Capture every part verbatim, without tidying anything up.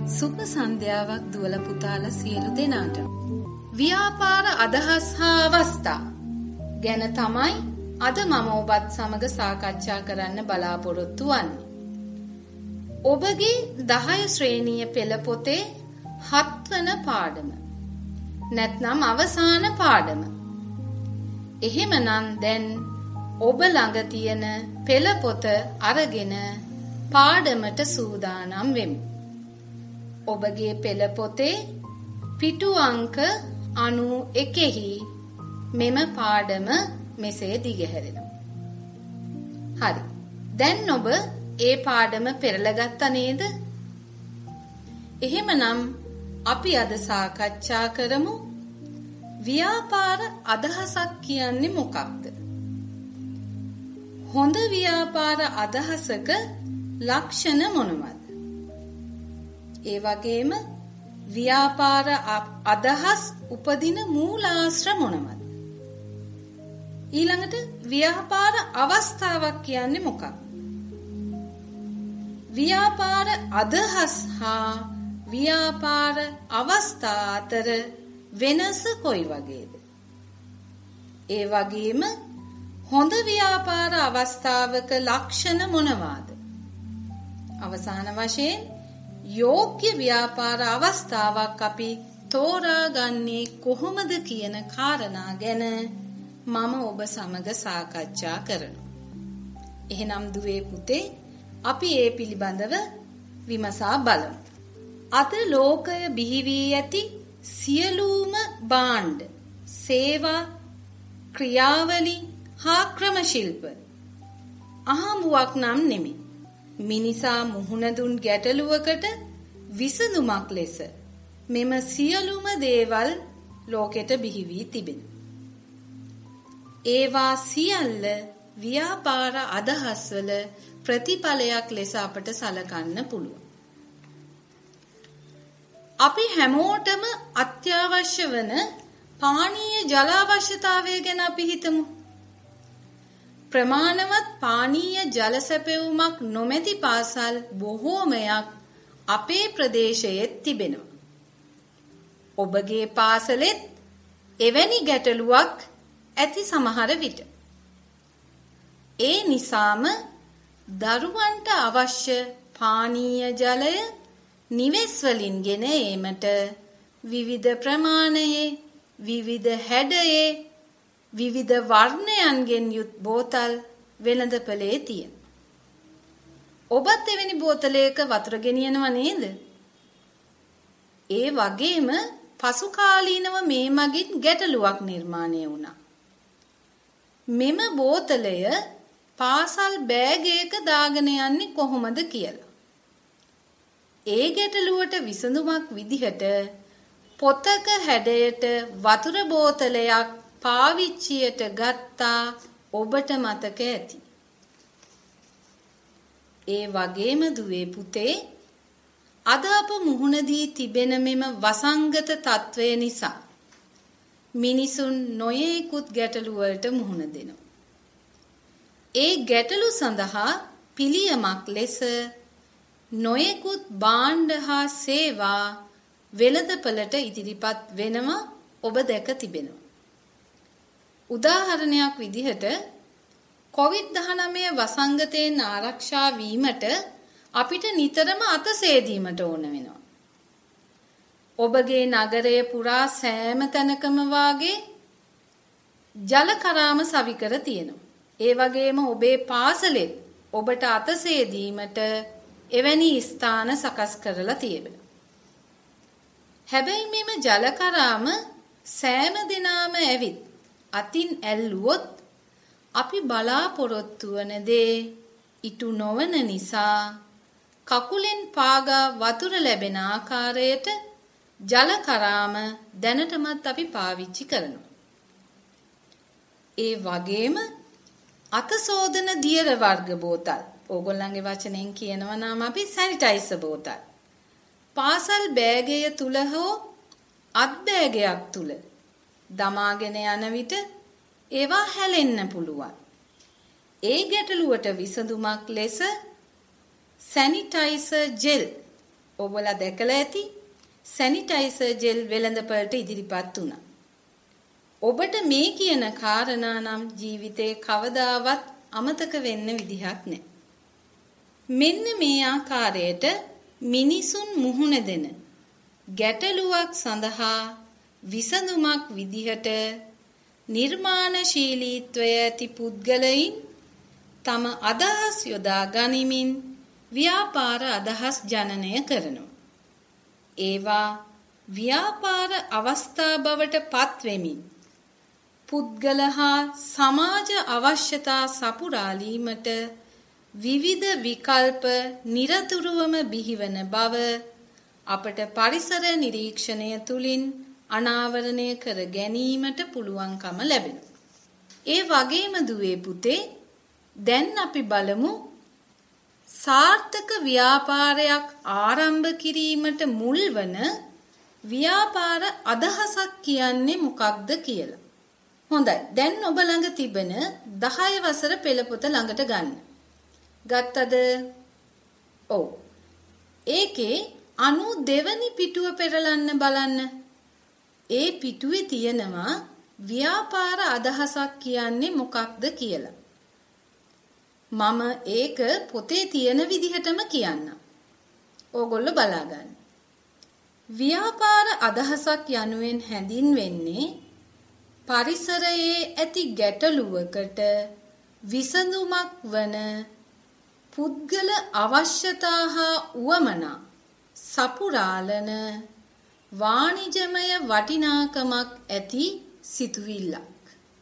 සුබ සන්ධ්‍යාවක් දුවල පුතාලා සියලු දෙනාට. ව්‍යාපාර අදහස් හා අවස්ථා ගැන තමයි අද මම ඔබත් සමග සාකච්ඡා කරන්න බලාපොරොත්තු වන්නේ. ඔබගේ දහය ශ්‍රේණිය පෙළ පොතේ හත්වන පාඩම. නැත්නම් අවසාන පාඩම. එහෙමනම් දැන් ඔබ ළඟ තියෙන පෙළ පොත අරගෙන පාඩමට සූදානම් වෙමු. ඔබගේ පෙළ පොතේ පිටු අංක අනූ එකෙහි මෙම පාඩම මෙසේ දිගහැරෙනවා. හරි. දැන් ඔබ ඒ පාඩම පෙරලගත්තා නේද? එහෙමනම් අපි අද සාකච්ඡා කරමු ව්‍යාපාර අදහසක් කියන්නේ මොකක්ද? හොඳ ව්‍යාපාර අදහසක ලක්ෂණ මොනවද? ඒ වගේම ව්‍යාපාර අදහස් උපදින මූලාශ්‍ර මොනවද? ඊළඟට ව්‍යාපාර අවස්ථාවක් කියන්නේ මොකක්ද? ව්‍යාපාර අදහස් හා ව්‍යාපාර අවස්ථා අතර වෙනස කොයි වගේද? ඒ වගේම හොඳ ව්‍යාපාර අවස්ථාවක ලක්ෂණ මොනවාද? අවසාන වශයෙන් යෝග්‍ය ව්‍යාපාර අවස්ථාවක් අපි තෝරාගන්නේ කොහොමද කියන කාරණා ගැන මම ඔබ සමග සාකච්ඡා කරනවා. එහෙනම් දුවේ පුතේ අපි ඒ පිළිබඳව විමසා බලමු. අද ලෝකය බිහි වී ඇති සියලුම භාණ්ඩ, සේවා, ක්‍රියාවලි හා ක්‍රම ශිල්ප අහඹුවක් නම් නෙමෙයි. මිනිසා මුහුණ දුන් ගැටලුවකට විසඳුමක් ලෙස මෙම සියලුම දේවල් ලෝකෙට බිහි වී තිබෙනවා. ඒවා සියල්ල ව්‍යාපාර අදහස්වල ප්‍රතිඵලයක් ලෙස අපට සලකන්න පුළුවන්. අපි හැමෝටම අත්‍යවශ්‍ය වන පානීය ජල අවශ්‍යතාවය ගැන අපි හිතමු. ප්‍රමාණවත් පානීය ජල සැපෙවුමක් නොමැති පාසල් බොහෝමයක් අපේ ප්‍රදේශයේ තිබෙනවා. ඔබගේ පාසලෙත් එවැනි ගැටලුවක් ඇති සමහර විට. ඒ නිසාම දරුවන්ට අවශ්‍ය පානීය ජලය නිවෙස් වලින් ගෙන ඒමට විවිධ ප්‍රමාණයේ, විවිධ හැඩයේ, විවිධ වර්ණයන්ගෙන් යුත් බෝතල් වෙළඳපොලේ තියෙන. ඔබත් එවැනි බෝතලයක වතුර ගෙනියනවා නේද? ඒ වගේම පසු කාලීනව මේ මගින් ගැටලුවක් නිර්මාණය වුණා. මෙම බෝතලය පාසල් බෑගයක දාගෙන යන්නේ කොහොමද කියලා. ඒ ගැටලුවට විසඳුමක් විදිහට පොතක හැඩයට වතුර බෝතලයක් පාවිච්චියට ගත්තා ඔබට මතක ඇති. ඒ වගේම දුවේ පුතේ අද අප මුහුණ දී තිබෙන මෙම වසංගත තත්වය නිසා මිනිසුන් නොයෙකුත් ගැටලු වලට මුහුණ දෙනවා. ඒ ගැටලු සඳහා පිළියමක් ලෙස නොයෙකුත් භාණ්ඩ හා සේවා වෙළඳපළට ඉදිරිපත් වෙනවා ඔබ දැක තිබෙනවා. උදාහරණයක් විදිහට කොවිඩ් දහනවය වසංගතයෙන් ආරක්ෂා වීමට අපිට නිතරම අත සේදීමට ඕන වෙනවා. ඔබගේ නගරය පුරා සෑම තැනකම වාගේ ජල කරාම සවිකර තියෙනවා. ඒ වගේම ඔබේ පාසලෙත් ඔබට අත සේදීමට එවැනි ස්ථාන සකස් කරලා තියෙනවා. හැබැයි මෙම ජල කරාම සෑම දිනම ඇවිත් අතින් ඇල්ලුවොත් අපි බලාපොරොත්තු වන දේ ඉටු නොවන නිසා කකුලෙන් පාගා වතුර ලැබෙන ආකාරයට ජල කරාම දැනටමත් අපි පාවිච්චි කරනවා. ඒ වගේම අත සෝදන දියර වර්ග බෝතල්, ඕගොල්ලන්ගේ වචනෙන් කියනවා නම් අපි සැනිටයිසර් බෝතල්, පාසල් බෑගය තුල හෝ අත් බෑගයක් තුල දමාගෙන යන විට ඒවා හැලෙන්න පුළුවන්. ඒ ගැටලුවට විසඳුමක් ලෙස සැනිටයිසර් ජෙල් ඔබලා දැකලා ඇති සැනිටයිසර් ජෙල් වෙළඳපළට ඉදිරිපත් වුණා. ඔබට මේ කියන කාරණා නම් ජීවිතේ කවදාවත් අමතක වෙන්න විදිහක් නැහැ. මෙන්න මේ ආකාරයට මිනිසුන් මුහුණ දෙන ගැටලුවක් සඳහා විසඳුමක් විදිහට නිර්මාණශීලීත්වය ඇති පුද්ගලයින් තම අදහස් යොදා ගනිමින් ව්‍යාපාර අදහස් ජනනය කරනවා. ඒවා ව්‍යාපාර අවස්ථා බවට පත්වෙමින් පුද්ගල හා සමාජ අවශ්‍යතා සපුරාලීමට විවිධ විකල්ප නිරතුරුවම බිහිවන බව අපට පරිසර නිරීක්ෂණය තුලින් අනාවරණය කර ගැනීමට පුළුවන්කම ලැබෙනවා. ඒ වගේම දුවේ පුතේ දැන් අපි බලමු සාර්ථක ව්‍යාපාරයක් ආරම්භ කිරීමට මුල් වන ව්‍යාපාර අදහසක් කියන්නේ මොකක්ද කියලා. හොඳයි. දැන් ඔබ ළඟ තිබෙන දහය වසර පෙළ පොත ළඟට ගන්න. ගත්තද? ඔව්. ඒකේ අනූ දෙවැනි පිටුව පෙරලන්න බලන්න. ඒ පිටුවේ තියෙනවා ව්‍යාපාර අදහසක් කියන්නේ මොකක්ද කියලා. මම ඒක පොතේ තියෙන විදිහටම කියන්නම්. ඕගොල්ලෝ බලා ගන්න. ව්‍යාපාර අදහසක් යනුවෙන් හැඳින්වෙන්නේ පරිසරයේ ඇති ගැටලුවකට විසඳුමක් වන පුද්ගල අවශ්‍යතා හා උවමනා සපුරාලන වාණිජමය වටිනාකමක් ඇති සිතුවිල්ලක්.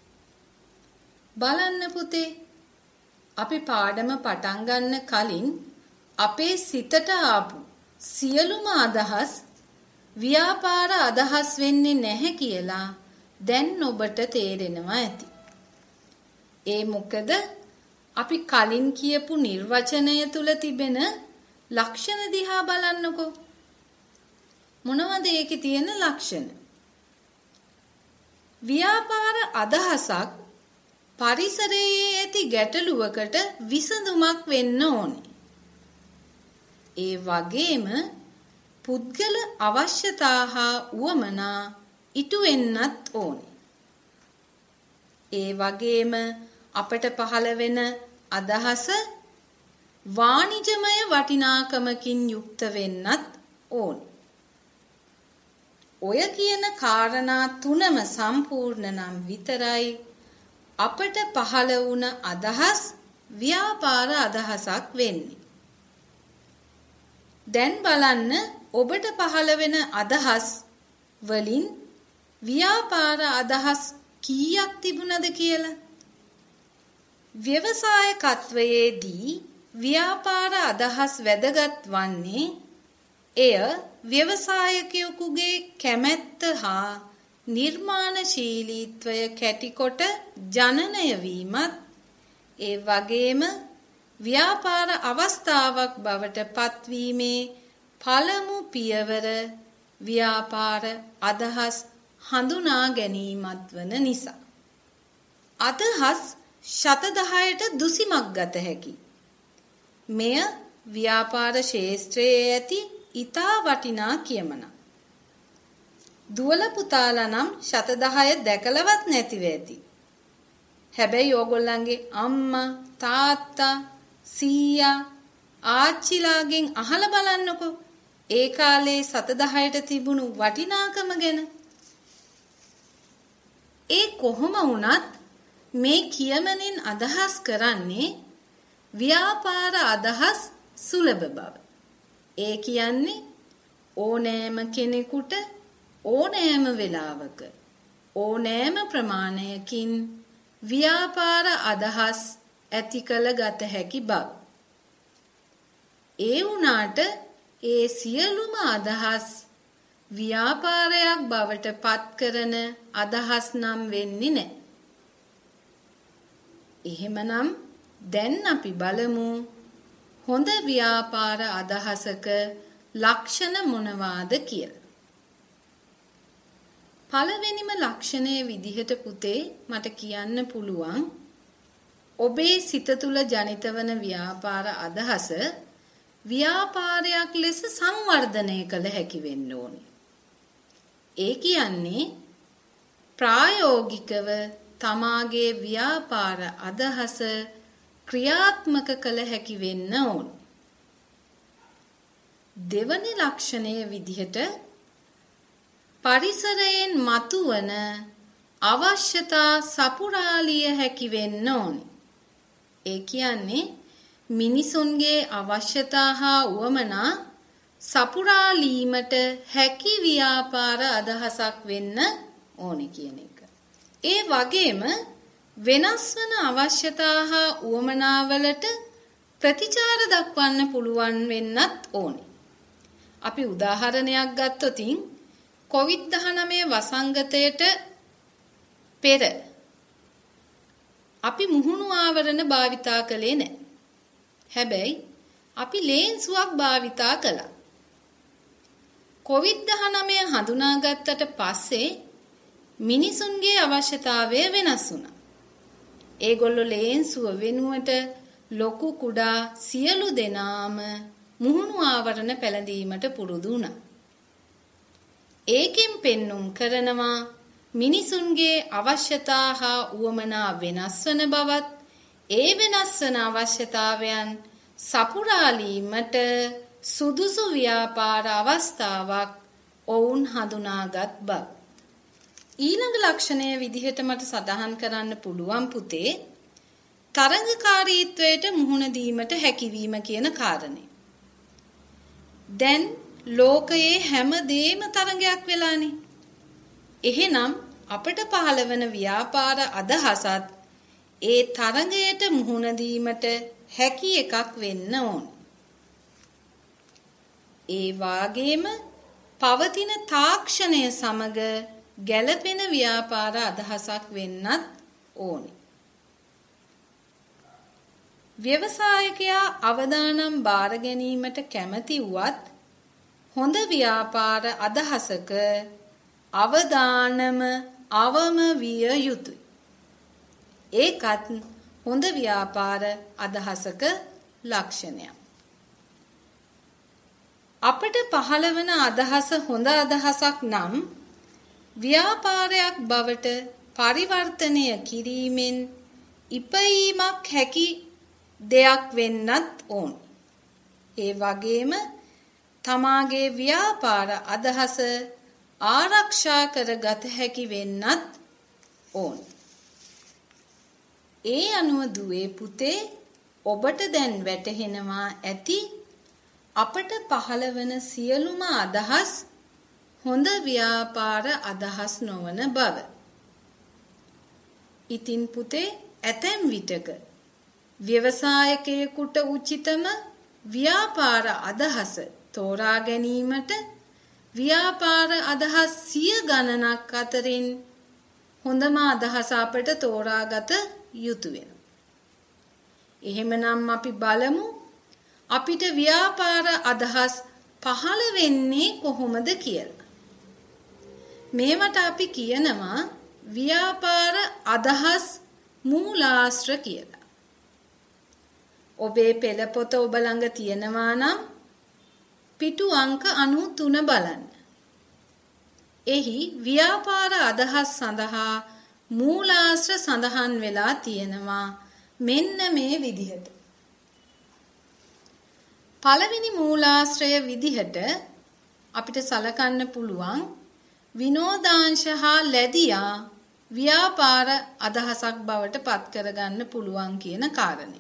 බලන්න පුතේ අපි පාඩම පටන් ගන්න කලින් අපේ සිතට ආපු සියලුම අදහස් ව්‍යාපාර අදහස් වෙන්නේ නැහැ කියලා දැන් ඔබට තේරෙනවා ඇති. ඒ මොකද අපි කලින් කියපු නිර්වචනය තුල තිබෙන ලක්ෂණ දිහා බලන්නකෝ. මොනවද ඒකේ තියෙන ලක්ෂණ? ව්‍යාපාර අදහසක් පරිසරයේ ඇති ගැටලුවකට විසඳුමක් වෙන්න ඕනේ. ඒ වගේම පුද්ගල අවශ්‍යතා හා උවමනා ඉටු වෙන්නත් ඕනේ. ඒ වගේම අපට පහළ වෙන අදහස වාණිජමය වටිනාකමකින් යුක්ත වෙන්නත් ඕනේ. ඔය කියන කාරණා තුනම සම්පූර්ණ නම් විතරයි අපට පහළ වුණ අදහස් ව්‍යාපාර අදහසක් වෙන්නේ. දැන් බලන්න ඔබට පහළ වෙන අදහස් වලින් ව්‍යාපාර අදහස් කීයක් තිබුණද කියලා. ව්‍යවසායකත්වයේදී ව්‍යාපාර අදහස් වැදගත් වන්නේ එය ව්‍යවසායකයෙකුගේ කැමැත්ත හා නිර්මාණශීලීත්වය කැටිකොට ජනනය වීමත් ඒ වගේම ව්‍යාපාර අවස්ථාවක් බවට පත්වීමේ පළමු පියවර ව්‍යාපාර අදහස් හඳුනා ගැනීමත් වන නිසා. අදහස් ශතදහයට දුසිමක් ගත හැකි. මෙය ව්‍යාපාර ශාස්ත්‍රයේ ඇති ඊතා වටිනා කියමනක්. දුවල පුතාලා නම් ශතදහය දැකලවත් නැතිව ඇති. හැබැයි ඕගොල්ලන්ගේ අම්මා, තාත්තා, සීයා, ආච්චිලාගෙන් අහලා බලන්නකෝ. ඒ කාලේ ශතදහයට තිබුණු වටිනාකම ගැන. ඒ කොහොම වුණත් මේ කියමනින් අදහස් කරන්නේ ව්‍යාපාර අදහස් සුලභ බව. ඒ කියන්නේ ඕනෑම කෙනෙකුට ඕනෑම වෙලාවක ඕනෑම ප්‍රමාණයකින් ව්‍යාපාර අදහස් ඇති කළ ගත හැකි බව. ඒ වුණාට ඒ සියලුම අදහස් ව්‍යාපාරයක් බවට පත් කරන අදහස් නම් වෙන්නේ නැහැ. එහෙමනම් දැන් අපි බලමු හොඳ ව්‍යාපාර අදහසක ලක්ෂණ මොනවාද කියලා. පළවෙනිම ලක්ෂණයේ විදිහට පුතේ මට කියන්න පුළුවන් ඔබේ සිත තුළ ජනිත වන ව්‍යාපාර අදහස ව්‍යාපාරයක් ලෙස සංවර්ධනය කළ හැකි වෙන්න ඕනේ. ඒ කියන්නේ ප්‍රායෝගිකව තමාගේ ව්‍යාපාර අදහස ක්‍රියාත්මක කළ හැකි වෙන්න ඕන. දෙවන ලක්ෂණය විදිහට පරිසරයෙන් මතුවන අවශ්‍යතා සපුරාලිය හැකි වෙන්න ඕනේ. ඒ කියන්නේ මිනිසුන්ගේ අවශ්‍යතා හා උවමනා සපුරාලීමට හැකි ව්‍යාපාර අදහසක් වෙන්න ඕනේ කියන එක. ඒ වගේම වෙනස් වන අවශ්‍යතා හා උවමනාවලට ප්‍රතිචාර දක්වන්න පුළුවන් වෙන්නත් ඕනේ. අපි උදාහරණයක් ගත්තොතින් කොවිඩ් දහනවය වසංගතයට පෙර අපි මුහුණු ආවරණ භාවිතා කළේ නැහැ. හැබැයි අපි ලේන්සුවක් භාවිතා කළා. කොවිඩ් දහනවය හඳුනාගත්තට පස්සේ මිනිසුන්ගේ අවශ්‍යතාවය වෙනස් වුණා. ඒගොල්ලෝ ලේන්සුව වෙනුවට ලොකු කුඩා සියලු දෙනාම මුහුණු ආවරණ පැළඳීමට පුරුදු වුණා. ඒකෙන් පෙන්눔 කරනවා මිනිසුන්ගේ අවශ්‍යතා හා උවමනා වෙනස් වන බවත් ඒ වෙනස් වන අවශ්‍යතාවයන් සපුරාලීමට සුදුසු ව්‍යාපාර අවස්ථාවක් ඔවුන් හඳුනාගත් බව. ඊළඟ ලක්ෂණය විදිහට මට සඳහන් කරන්න පුළුවන් පුතේ තරංගකාරීත්වයට මුහුණ දීමට හැකියවීම කියන කාරණේ. දැන් ලෝකයේ හැම දෙයක්ම තරංගයක් වෙලානේ. එහෙනම් අපට පහළ වෙන ව්‍යාපාර අදහසත් ඒ තරංගයට මුහුණ දීමට හැකි එකක් වෙන්න ඕන. ඒ වාගේම පවතින තාක්ෂණය සමග ගැළපෙන ව්‍යාපාර අදහසක් වෙන්නත් ඕනේ. ව්‍යවසායකයා අවදානම් බාර ගැනීමට කැමති වුවත් හොඳ ව්‍යාපාර අදහසක අවදානම අවම විය යුතුය. ඒකත් හොඳ ව්‍යාපාර අදහසක ලක්ෂණයක්. අපට පහළ වන අදහස හොඳ අදහසක් නම් ව්‍යාපාරයක් බවට පරිවර්තනය කිරීමෙන් ඉපයීමක් හැකි දෙයක් වෙන්නත් ඕන. ඒ වගේම තමාගේ ව්‍යාපාර අදහස ආරක්ෂා කරගත හැකි වෙන්නත් ඕන. ඒ අනුව දුවේ පුතේ ඔබට දැන් වැටහෙනවා ඇති අපට පහළ වන සියලුම අදහස් හොඳ ව්‍යාපාර අදහස් නොවන බව. ඉතින් පුතේ ඇතැම් විටක ව්‍යවසායකයෙකුට උචිතම ව්‍යාපාර අදහස තෝරා ගැනීමට ව්‍යාපාර අදහස් සිය ගණනක් අතරින් හොඳම අදහස අපට තෝරාගත යුතු වෙනවා. එහෙමනම් අපි බලමු අපිට ව්‍යාපාර අදහස් පහළ වෙන්නේ කොහොමද කියලා. මේවට අපි කියනවා ව්‍යාපාර අදහස් මූලාශ්‍ර කියලා. ඔබේ පෙළපොත ඔබ ළඟ තියෙනවා නම් පිටු අංක අනූතුන බලන්න. එහි ව්‍යාපාර අදහස් සඳහා මූලාශ්‍ර සඳහන් වෙලා තියෙනවා මෙන්න මේ විදිහට. පළවෙනි මූලාශ්‍රය විදිහට අපිට සලකන්න පුළුවන් විනෝදාංශ හා ලැබියා ව්‍යාපාර අදහසක් බවට පත් කරගන්න පුළුවන් කියන කාරණේ.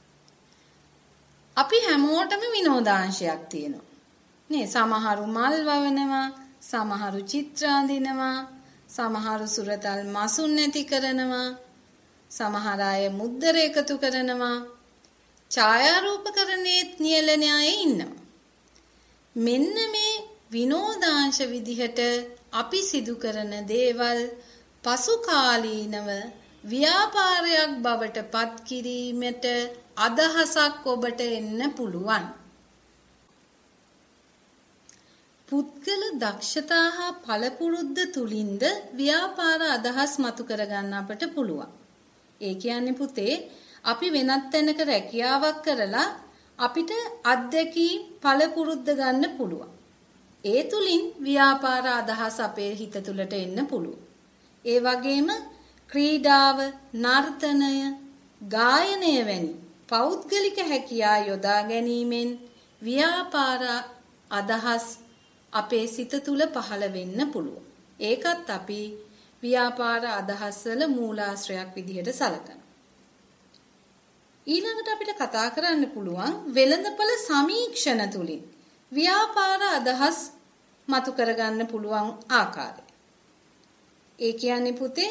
අපි හැමෝටම විනෝදාංශයක් තියෙනවා. නේ සමහරු මල් වවනවා, සමහරු චිත්‍ර අඳිනවා, සමහරු සුරතල් මසුන් නැති කරනවා, සමහර අය මුද්දර එකතු කරනවා, ඡායාරූපකරණයේත් නියැලෙන අය ඉන්නවා. මෙන්න මේ විනෝදාංශ විදිහට අපි සිදු කරන දේවල් පසු කාලීනව ව්‍යාපාරයක් බවට පත් කිරීමට අදහසක් ඔබට එන්න පුළුවන්. පුද්ගල දක්ෂතා හා පළපුරුද්ද තුලින්ද ව්‍යාපාර අදහස් මතු කරගන්න අපට පුළුවන්. ඒ කියන්නේ පුතේ අපි වෙනත් තැනක රැකියාවක් කරලා අපිට අත්දැකීම් පළපුරුද්ද ගන්න පුළුවන්. ඒ තුලින් ව්‍යාපාර අදහස් අපේ හිත තුළට එන්න පුළුවන්. ඒ වගේම ක්‍රීඩාව, නර්තනය, ගායනය වැනි පෞද්ගලික හැකියා යොදා ගැනීමෙන් ව්‍යාපාර අදහස් අපේ සිත තුළ පහළ වෙන්න පුළුවන්. ඒකත් අපි ව්‍යාපාර අදහස් වල මූලාශ්‍රයක් විදිහට සලකනවා. ඊළඟට අපිට කතා කරන්න පුළුවන් වෙළඳපොළ සමීක්ෂණ තුලින් ව්‍යාපාර අදහස් මතු කරගන්න පුළුවන් ආකාරය. ඒ කියන්නේ පුතේ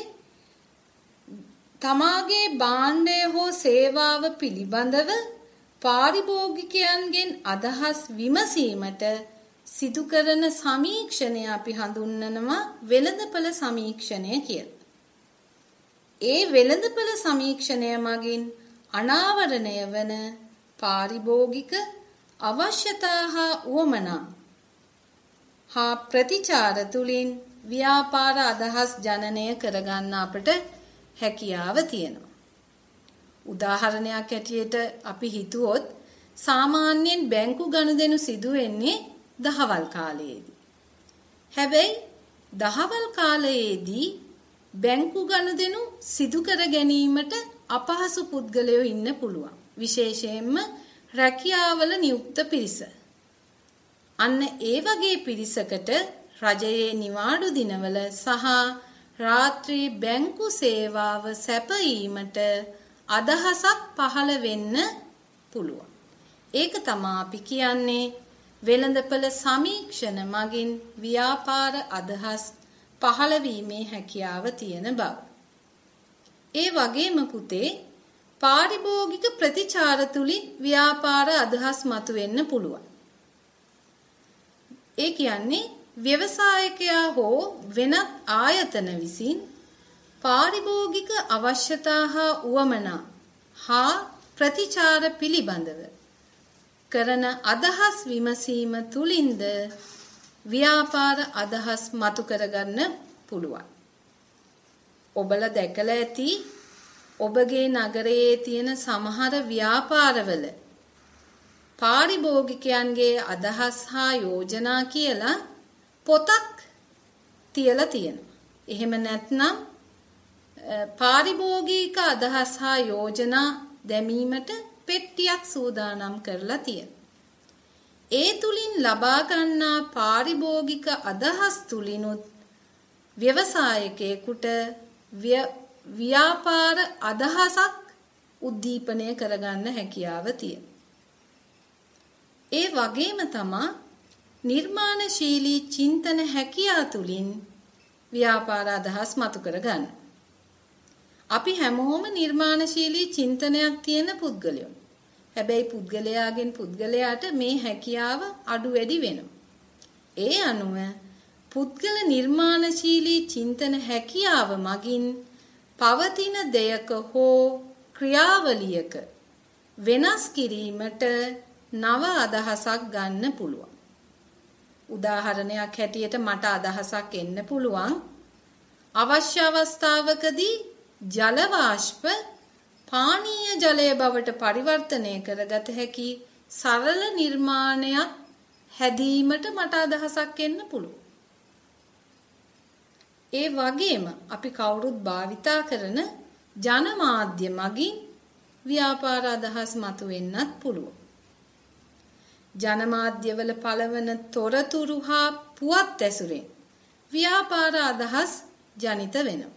තමාගේ භාණ්ඩය හෝ සේවාව පිළිබඳව පාරිභෝගිකයන්ගෙන් අදහස් විමසීමට සිදු කරන සමීක්ෂණය අපි හඳුන්වනවා වෙළඳපොළ සමීක්ෂණය කියලා. ඒ වෙළඳපොළ සමීක්ෂණය මගින් අනාවරණය වන පාරිභෝගික අවශ්‍යතා හා උවමනා හා ප්‍රතිචාර තුලින් ව්‍යාපාර අදහස් ජනනය කරගන්න අපට හැකියාව තියෙනවා. උදාහරණයක් ඇටියට අපි හිතුවොත් සාමාන්‍යයෙන් බැංකු ගනුදෙනු සිදු වෙන්නේ දහවල් කාලයේදී. හැබැයි දහවල් කාලයේදී බැංකු ගනුදෙනු සිදු කර ගැනීමට අපහසු පුද්ගලයෝ ඉන්න පුළුවන්. විශේෂයෙන්ම රැකියාවල නියුක්ත පිරිස. අන්න ඒ වගේ පිරිසකට රජයේ නිවාඩු දිනවල සහ රාත්‍රී බැංකු සේවාව සැපයීමට අදහසක් පහළ වෙන්න පුළුවන්. ඒක තමයි අපි කියන්නේ වෙළඳපොළ සමීක්ෂණ මගින් ව්‍යාපාර අදහස් පහළ වීමේ හැකියාව තියෙන බව. ඒ වගේම පුතේ පාරිභෝගික ප්‍රතිචාර තුලින් ව්‍යාපාර අදහස් මතුවෙන්න පුළුවන්. ඒ කියන්නේ ව්‍යවසායකයා හෝ වෙනත් ආයතන විසින් පාරිභෝගික අවශ්‍යතා හා උවමනා හා ප්‍රතිචාර පිළිබඳව කරන අදහස් විමසීම තුලින්ද ව්‍යාපාර අදහස් මතු කරගන්න පුළුවන්. ඔබලා දැකලා ඇති ඔබගේ නගරයේ තියෙන සමහර ව්‍යාපාරවල පාරිභෝගිකයන්ගේ අදහස් හා යෝජනා කියලා පොතක් තියලා තියෙනවා. එහෙම නැත්නම් පාරිභෝගික අදහස් හා යෝජනා දැමීමට පෙට්ටියක් සූදානම් කරලා තියෙනවා. ඒ තුලින් ලබා ගන්නා පාරිභෝගික අදහස් තුලිනුත් ව්‍යවසායකයෙකුට ව්‍යාපාර අදහසක් උද්දීපනය කරගන්න හැකියාව තියෙනවා. ඒ වගේම තමයි නිර්මාණශීලී චින්තන හැකියාව තුලින් ව්‍යාපාර අදහස් මතු කරගන්න. අපි හැමෝම නිර්මාණශීලී චින්තනයක් තියෙන පුද්ගලයෝ. හැබැයි පුද්ගලයාගෙන් පුද්ගලයාට මේ හැකියාව අඩු වැඩි වෙනවා. ඒ අනුව පුද්ගල නිර්මාණශීලී චින්තන හැකියාව මගින් පවතින දෙයක හෝ ක්‍රියාවලියක වෙනස් කිරීමට නව අදහසක් ගන්න පුළුවන්. උදාහරණයක් හැටියට මට අදහසක් එන්න පුළුවන් අවශ්‍ය අවස්ථාවකදී ජල වාෂ්ප පානීය ජලය බවට පරිවර්තනය කරගත හැකි සරල නිර්මාණයක් හැදීමට මට අදහසක් එන්න පුළුවන්. ඒ වගේම අපි කවුරුත් භාවිතා කරන ජනමාධ්‍ය මගින් ව්‍යාපාර අදහස් මතුවෙන්නත් පුළුවන්. ජනමාධ්‍යවල පළවන තොරතුරු හා පුවත් ඇසුරෙන් ව්‍යාපාර අදහස් ජනිත වෙනවා.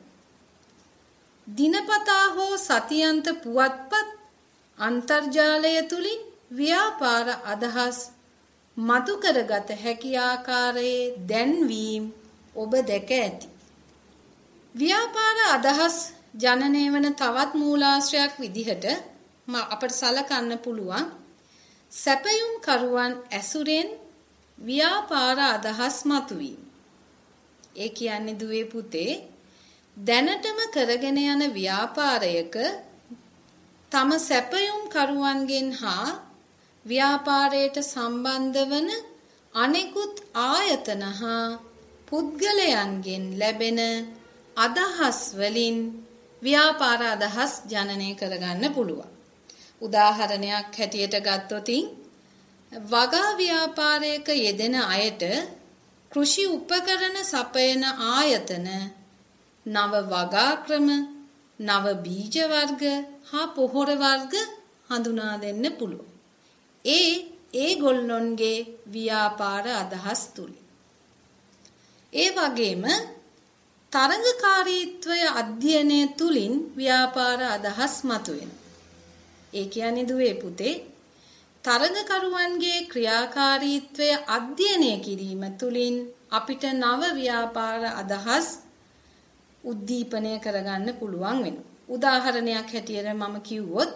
දිනපතා හෝ සතියන්ත පුවත්පත් අන්තර්ජාලය තුලින් ව්‍යාපාර අදහස් මතු කරගත හැකි ආකාරයේ දැන්වීම ඔබ දැක ඇති. ව්‍යාපාර අදහස් ජනනය වන තවත් මූලාශ්‍රයක් විදිහට අපට සලකන්න පුළුවන් සැපයුම් කරුවන් ඇසුරෙන් ව්‍යාපාර අදහස් මතුවීම. ඒ කියන්නේ දුවේ පුතේ දැනටම කරගෙන යන ව්‍යාපාරයක තම සැපයුම් කරුවන්ගෙන් හා ව්‍යාපාරයට සම්බන්ධ වන අනෙකුත් ආයතන හා පුද්ගලයන්ගෙන් ලැබෙන අදහස් වලින් ව්‍යාපාර අදහස් ජනනය කරගන්න පුළුවන්. උදාහරණයක් හැටියට ගත්තොතින් වගා ව්‍යාපාරයක යෙදෙන අයට කෘෂි උපකරණ සපයන ආයතන නව වගා ක්‍රම, නව බීජ වර්ග හා පොහොර වර්ග හඳුනා දෙන්න පුළුවන්. ඒ ඒගොල්ලොන්ගේ ව්‍යාපාර අදහස් තුල. ඒ වගේම තරඟකාරීත්වය අධ්‍යයනය තුලින් ව්‍යාපාර අදහස් මතුවෙනවා. ඒ කියන්නේ දුවේ පුතේ තරඟකරුවන්ගේ ක්‍රියාකාරීත්වය අධ්‍යයනය කිරීම තුලින් අපිට නව ව්‍යාපාර අදහස් උද්දීපනය කරගන්න පුළුවන් වෙනවා. උදාහරණයක් හැටියට මම කිව්වොත්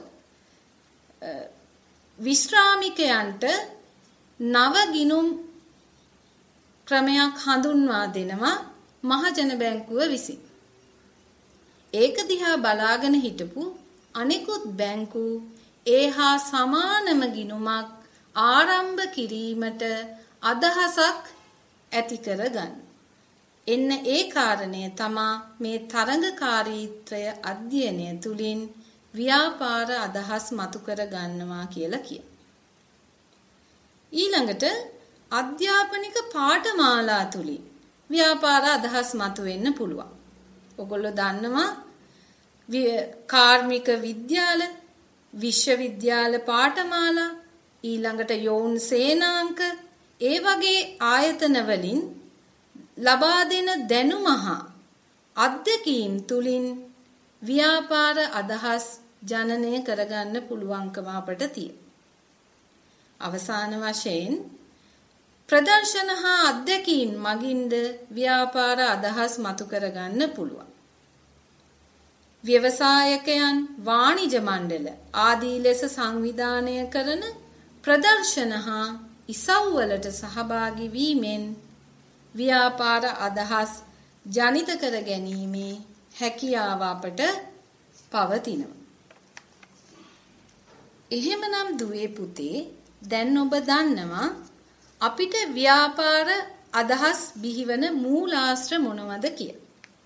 විශ්‍රාමිකයන්ට නව ගිණුම් ක්‍රමයක් හඳුන්වා දෙනවා මහජන බැංකුව විසින්. ඒක දිහා බලාගෙන හිටපු අනෙකුත් බැංකු ඒහා සමානම ගිණුමක් ආරම්භ කිරීමට අදහසක් ඇති කරගන්න. එන්න ඒ කාරණය තමා මේ තරඟකාරීත්වය අධ්‍යයනය තුලින් ව්‍යාපාර අදහස් මතු කර ගන්නවා කියලා කියන. ඊළඟට අධ්‍යාපනික පාඨමාලා තුලින් ව්‍යාපාර අදහස් මතු වෙන්න පුළුවන්. ඔයගොල්ලෝ දන්නවා කාර්මික විද්‍යාල, විශ්වවිද්‍යාල පාඨමාලා, ඊළඟට යෝන් සේනාංක ඒ වගේ ආයතන වලින් ලබා දෙන දැනුම හා අත්දැකීම් තුලින් ව්‍යාපාර අදහස් ජනනය කරගන්න පුළුවන්කම අපට තියෙනවා. අවසාන වශයෙන් ප්‍රදර්ශන හා අත්දැකීම් මගින්ද ව්‍යාපාර අදහස් මතු කරගන්න පුළුවන්. ව්‍යවසායකයන් වාණිජ මණ්ඩල ආදී ලෙස සංවිධානය කරන ප්‍රදර්ශන හා ඉසව්වලට සහභාගී වීමෙන් ව්‍යාපාර අදහස් ජනිත කර ගැනීමේ හැකියාව අපට පවතිනවා. එහෙමනම් දුවේ පුතේ දැන් ඔබ දන්නවා අපිට ව්‍යාපාර අදහස් බිහිවන මූලාශ්‍ර මොනවද කියලා.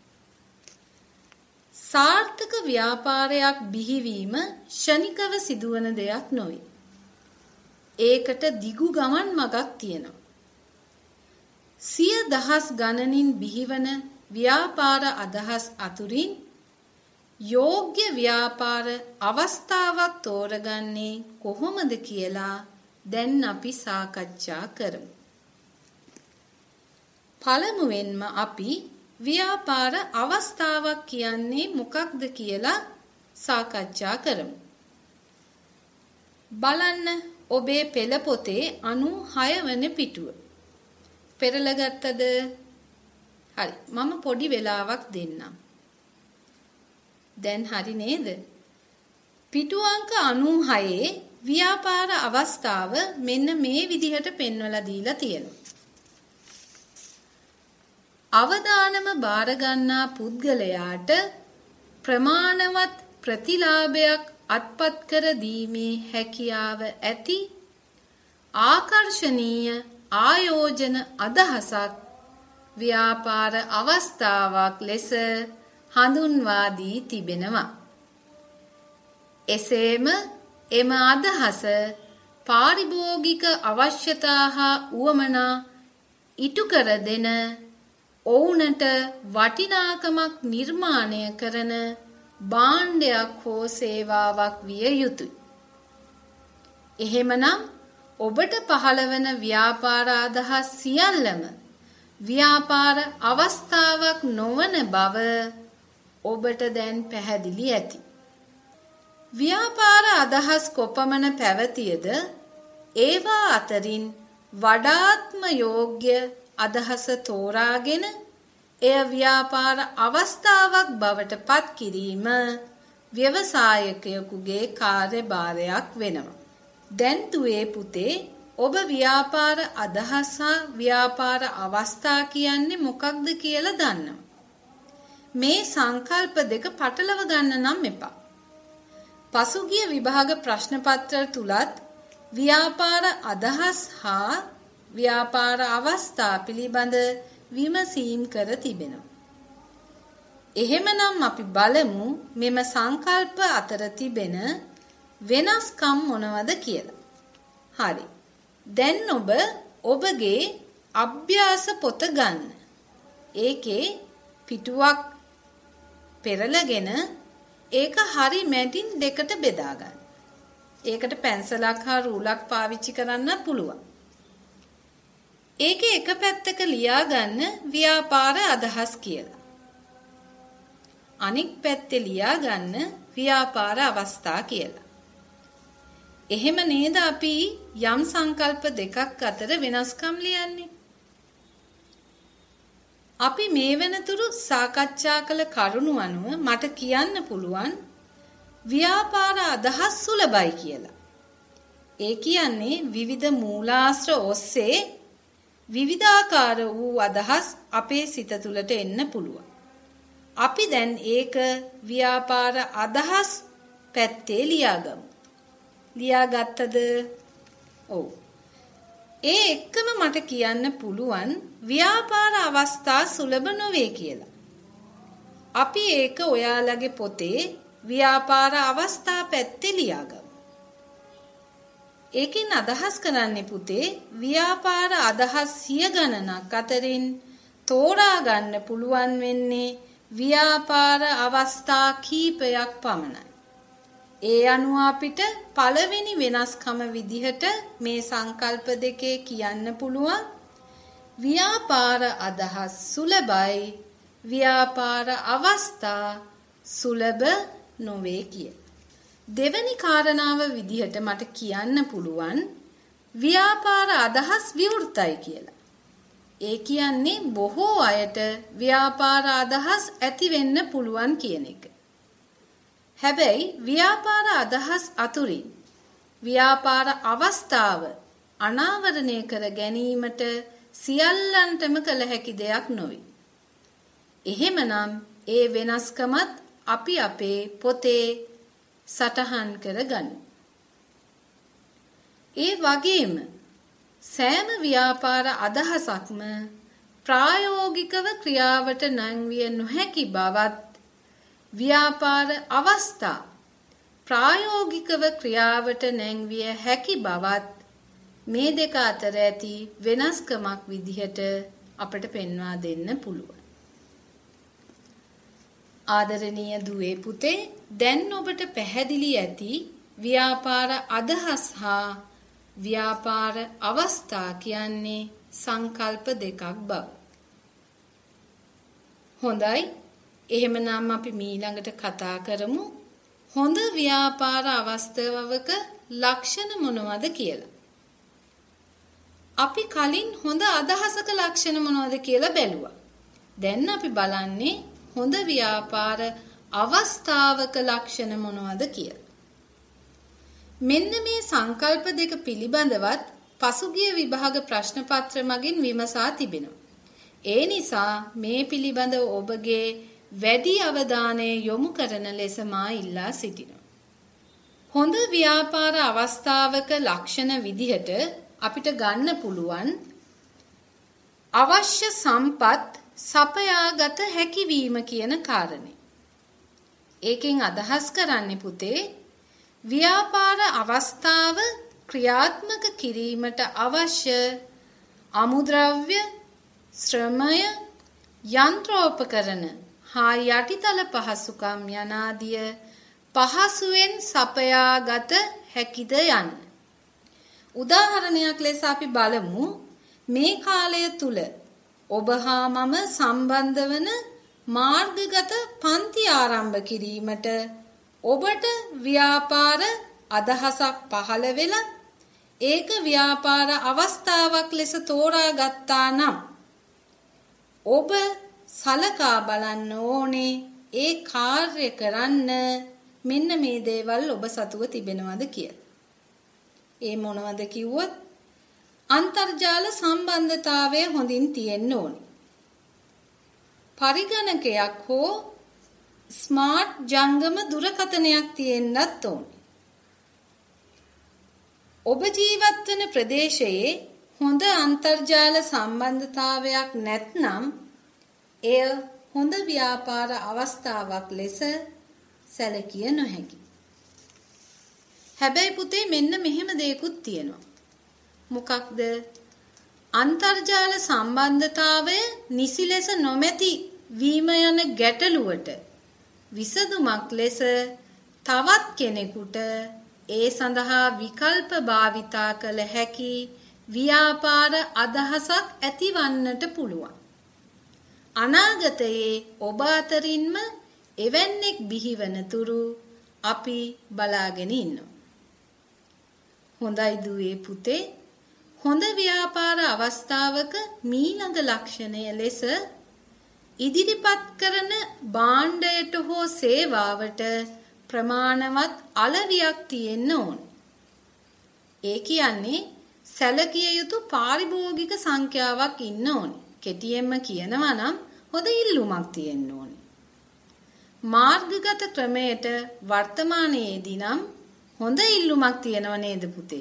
සාර්ථක ව්‍යාපාරයක් බිහිවීම ෂණිකව සිදුවන දෙයක් නොවේ. ඒකට දිගු ගමන් මගක් තියෙනවා. සිය දහස් ගණනින් බිහිවන ව්‍යාපාර අදහස් අතුරින් යෝග්‍ය ව්‍යාපාර අවස්ථාවක් තෝරගන්නේ කොහොමද කියලා දැන් අපි සාකච්ඡා කරමු. පළමුවෙන්ම අපි ව්‍යාපාර අවස්ථාවක් කියන්නේ මොකක්ද කියලා සාකච්ඡා කරමු. බලන්න ඔබේ පෙළ පොතේ අනූහය වන පිටුව. පෙරලගත්තද? හරි. මම පොඩි වෙලාවක් දෙන්නම්. දැන් හරි නේද? පිටු අංක අනූහයේ ව්‍යාපාර අවස්ථාව මෙන්න මේ විදිහට පෙන්වලා දීලා තියෙනවා. අවදානම බාර ගන්නා පුද්ගලයාට ප්‍රමාණවත් ප්‍රතිලාභයක් අත්පත් කර දීමේ හැකියාව ඇති ආකර්ශනීය ආයෝජන අදහසක් ව්‍යාපාර අවස්ථාවක් ලෙස හඳුන්වා දී තිබෙනවා. එසේම එම අදහස පාරිභෝගික අවශ්‍යතා හා උවමනා ඉටු කර දෙන ඔවුනට වටිනාකමක් නිර්මාණය කරන භාණ්ඩයක් හෝ සේවාවක් විය යුතුය. එහෙමනම් ඔබට පහළවන ව්‍යාපාර අදහස් සියල්ලම ව්‍යාපාර අවස්ථාවක් නොවන බව ඔබට දැන් පැහැදිලි ඇති. ව්‍යාපාර අදහස් කොපමණ පැවතියද ඒවා අතරින් වඩාත්ම යෝග්‍ය අදහස තෝරාගෙන එය ව්‍යාපාර අවස්ථාවක් බවට පත් කිරීම ව්‍යවසායකයෙකුගේ කාර්යභාරයක් වෙනවා. දැන් දුවේ පුතේ ඔබ ව්‍යාපාර අදහස් හා ව්‍යාපාර අවස්ථා කියන්නේ මොකක්ද කියලා දන්නවා. මේ සංකල්ප දෙක පටලව ගන්න නම් එපා. පසුගිය විභාග ප්‍රශ්න පත්‍ර තුලත් ව්‍යාපාර අදහස් හා ව්‍යාපාර අවස්ථා පිළිබඳ විමසීම් කර තිබෙනවා. එහෙමනම් අපි බලමු මෙම සංකල්ප අතර තිබෙන වෙනස්කම් මොනවද කියලා. හරි. දැන් ඔබ ඔබගේ අභ්‍යාස පොත ගන්න. ඒකේ පිටුවක් පෙරලගෙන ඒක හරි මැදින් දෙකට බෙදා ගන්න. ඒකට පැන්සලක් හා රූලක් පාවිච්චි කරන්න පුළුවන්. ඒකේ එක පැත්තක ලියා ගන්න ව්‍යාපාර අදහස් කියලා. අනික් පැත්තේ ලියා ගන්න ව්‍යාපාර අවස්ථා කියලා. එහෙම නේද අපි යම් සංකල්ප දෙකක් අතර වෙනස්කම් ලියන්නේ? අපි මේ වෙනතුරු සාකච්ඡා කළ කරුණු අනුව මට කියන්න පුළුවන් ව්‍යාපාර අදහස් සුලභයි කියලා. ඒ කියන්නේ විවිධ මූලාශ්‍ර ඔස්සේ විවිධාකාර වූ අදහස් අපේ සිත තුළට එන්න පුළුවන්. අපි දැන් ඒක ව්‍යාපාර අදහස් පැත්තේ ලියාගමු. ලියාගත්තද? ඔව්. ඒ එක්කම මට කියන්න පුළුවන් ව්‍යාපාර අවස්ථා සුලභ නොවේ කියලා. අපි ඒක ඔයාලගේ පොතේ ව්‍යාපාර අවස්ථා පැත්තේ ලියාගමු. ඒකෙන් අදහස් කරන්නේ පුතේ ව්‍යාපාර අදහස් සිය ගණනක් අතරින් තෝරා ගන්න පුළුවන් වෙන්නේ ව්‍යාපාර අවස්ථා කීපයක් පමණයි. ඒ අනුව අපිට පළවෙනි වෙනස්කම විදිහට මේ සංකල්ප දෙකේ කියන්න පුළුවන් ව්‍යාපාර අදහස් සුලභයි, ව්‍යාපාර අවස්ථා සුලභ නොවේ කියලා. දෙවැනි කාරණාව විදිහට මට කියන්න පුළුවන් ව්‍යාපාර අදහස් විවෘතයි කියලා. ඒ කියන්නේ බොහෝ අයට ව්‍යාපාර අදහස් ඇති වෙන්න පුළුවන් කියන එක. හැබැයි ව්‍යාපාර අදහස් අතුරින් ව්‍යාපාර අවස්ථාව අනාවරණය කර ගැනීමට සියල්ලන්ටම කළ හැකි දෙයක් නොවේ. එහෙමනම් ඒ වෙනස්කමත් අපි අපේ පොතේ සටහන් කරගන්න. ඒ වගේම සෑම ව්‍යාපාර අදහසක්ම ප්‍රායෝගිකව ක්‍රියාවට නැංවිය නොහැකි බවත් ව්‍යාපාර අවස්ථා ප්‍රායෝගිකව ක්‍රියාවට නැංවිය හැකි බවත් මේ දෙක අතර ඇති වෙනස්කමක් විදිහට අපට පෙන්වා දෙන්න පුළුවන්. ආදරණීය දුවේ පුතේ, දැන් ඔබට පැහැදිලි ඇති ව්‍යාපාර අදහස් හා ව්‍යාපාර අවස්ථා කියන්නේ සංකල්ප දෙකක් බව. හොඳයි. එහෙමනම් අපි ඊළඟට කතා කරමු හොඳ ව්‍යාපාර අවස්ථාවක ලක්ෂණ මොනවද කියලා. අපි කලින් හොඳ අදහසක ලක්ෂණ මොනවද කියලා බැලුවා. දැන් අපි බලන්නේ හොඳ ව්‍යාපාර අවස්ථාවක ලක්ෂණ මොනවද කියලා. මෙන්න මේ සංකල්ප දෙක පිළිබඳවත් පසුගිය විභාග ප්‍රශ්න පත්‍ර මගින් විමසා තිබෙනවා. ඒ නිසා මේ පිළිබඳව ඔබගේ වැඩි අවධානය යොමු කරන ලෙස මා ඉල්ලා සිටිනවා. හොඳ ව්‍යාපාර අවස්ථාවක ලක්ෂණ විදිහට අපිට ගන්න පුළුවන් අවශ්‍ය සම්පත් සපයාගත හැකිවීම කියන කාරණේ. ඒකෙන් අදහස් කරන්නේ පුතේ ව්‍යාපාර අවස්ථාව ක්‍රියාත්මක කිරීමට අවශ්‍ය අමුද්‍රව්‍ය, ශ්‍රමය, යන්ත්‍රෝපකරණ හා යටිතල පහසුකම් යනාදිය පහසුවෙන් සපයාගත හැකිද යන්න. උදාහරණයක් ලෙස අපි බලමු මේ කාලය තුල ඔබ හා මම සම්බන්ධ වන මාර්ගගත පන්ති ආරම්භ කිරීමට ඔබට ව්‍යාපාර අදහසක් පහළ වෙලා ඒක ව්‍යාපාර අවස්ථාවක් ලෙස තෝරා ගත්තා නම් ඔබ සලකා බලන්න ඕනේ ඒ කාර්ය කරන්න මෙන්න මේ දේවල් ඔබ සතුව තිබෙනවද කියලා. ඒ මොනවද කිව්වොත් අන්තර්ජාල සම්බන්ධතාවය හොඳින් තියෙන්න ඕනේ. පරිගණකයක් හෝ ස්මාර්ට් ජංගම දුරකථනයක් තියෙන්නත් ඕනේ. ඔබ ජීවත් වෙන ප්‍රදේශයේ හොඳ අන්තර්ජාල සම්බන්ධතාවයක් නැත්නම් එය හොඳ ව්‍යාපාර අවස්ථාවක් ලෙස සැලකිය නොහැකි. හැබැයි පුතේ මෙන්න මෙහෙම දෙයක්ත් තියෙනවා. මොකක්ද? අන්තර්ජාල සම්බන්ධතාවය නිසි ලෙස නොමැති වීම යන ගැටලුවට විසඳුමක් ලෙස තවත් කෙනෙකුට ඒ සඳහා විකල්ප භාවිතා කළ හැකි ව්‍යාපාර අදහසක් ඇතිවන්නට පුළුවන්. අනාගතයේ ඔබ අතරින්ම එවැන්නෙක් බිහිවන තුරු අපි බලාගෙන ඉන්නවා. හොඳයි දුවේ පුතේ, හොඳ ව්‍යාපාර අවස්ථාවක මීළඟ ලක්ෂණය ලෙස ඉදිරිපත් කරන භාණ්ඩයට හෝ සේවාවට ප්‍රමාණවත් අලවියක් තියෙන්න ඕන. ඒ කියන්නේ සැලකිය යුතු පාරිභෝගික සංඛ්‍යාවක් ඉන්න ඕනේ. කෙටියෙන්ම කියනවා නම් හොඳ ඉල්ලුමක් තියෙන්න ඕනේ. මාර්ගගත ක්‍රමයට වර්තමානයේදී නම් හොඳ ඉල්ලුමක් තියෙනව නේද පුතේ?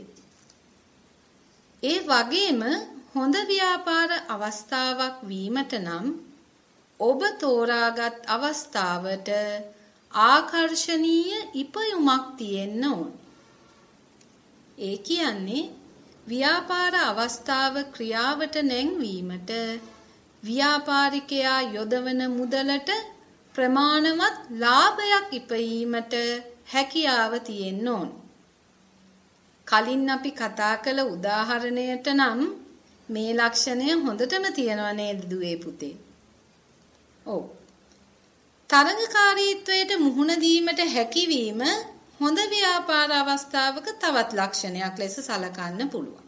ඒ වගේම හොඳ ව්‍යාපාර අවස්ථාවක් වීමට නම් ඔබ තෝරාගත් අවස්ථාවට ආකර්ශනීය ඉපයුමක් තියෙන්න ඕන. ඒ කියන්නේ ව්‍යාපාර අවස්ථාව ක්‍රියාවට නැංවීමට ව්‍යාපාරිකයා යොදවන මුදලට ප්‍රමාණවත් ලාභයක් ඉපයීමට හැකියාව තියෙන්න ඕන. කලින් අපි කතා කළ උදාහරණයට නම් මේ ලක්ෂණය හොඳටම තියෙනව නේද දුවේ පුතේ? ඔව්. තරඟකාරීත්වයට මුහුණ දීමට හැකියවීම හොඳ ව්‍යාපාර අවස්ථාවක තවත් ලක්ෂණයක් ලෙස සලකන්න පුළුවන්.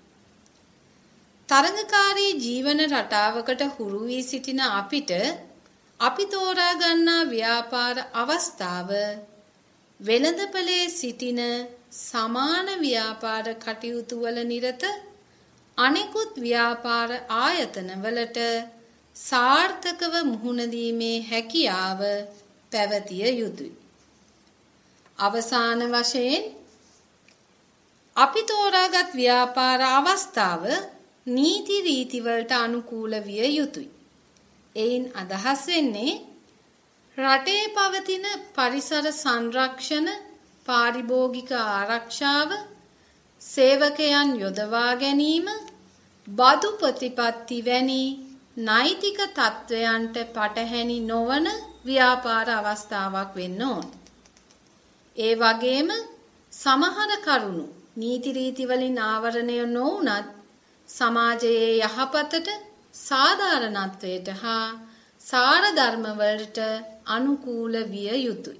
තරඟකාරී ජීවන රටාවකට හුරු වී සිටින අපිට අපි තෝරා ගන්නා ව්‍යාපාර අවස්ථාව වෙළඳපොලේ සිටින සමාන ව්‍යාපාර කටයුතු වල නිරත අනෙකුත් ව්‍යාපාර ආයතන වලට සාර්ථකව මුහුණ දීමේ හැකියාව පැවතිය යුතුය. අවසාන වශයෙන් අපි තෝරාගත් ව්‍යාපාර අවස්ථාව නීති රීති වලට අනුකූල විය යුතුය. එයින් අදහස් වෙන්නේ රටේ පවතින පරිසර සංරක්ෂණ, පාරිභෝගික ආරක්ෂාව, සේවකයන් යොදවා ගැනීම, බදු ප්‍රතිපත්ති වැනි නෛතික තත්වයන්ට පටහැනි නොවන ව්‍යාපාර අවස්ථාවක් වෙන්න ඕන. ඒ වගේම සමහර කරුණු නීති රීති වලින් ආවරණය නොවුනත් සමාජයේ යහපතට, සාධාරණත්වයට හා සාර ධර්ම වලට අනුකූල විය යුතුය.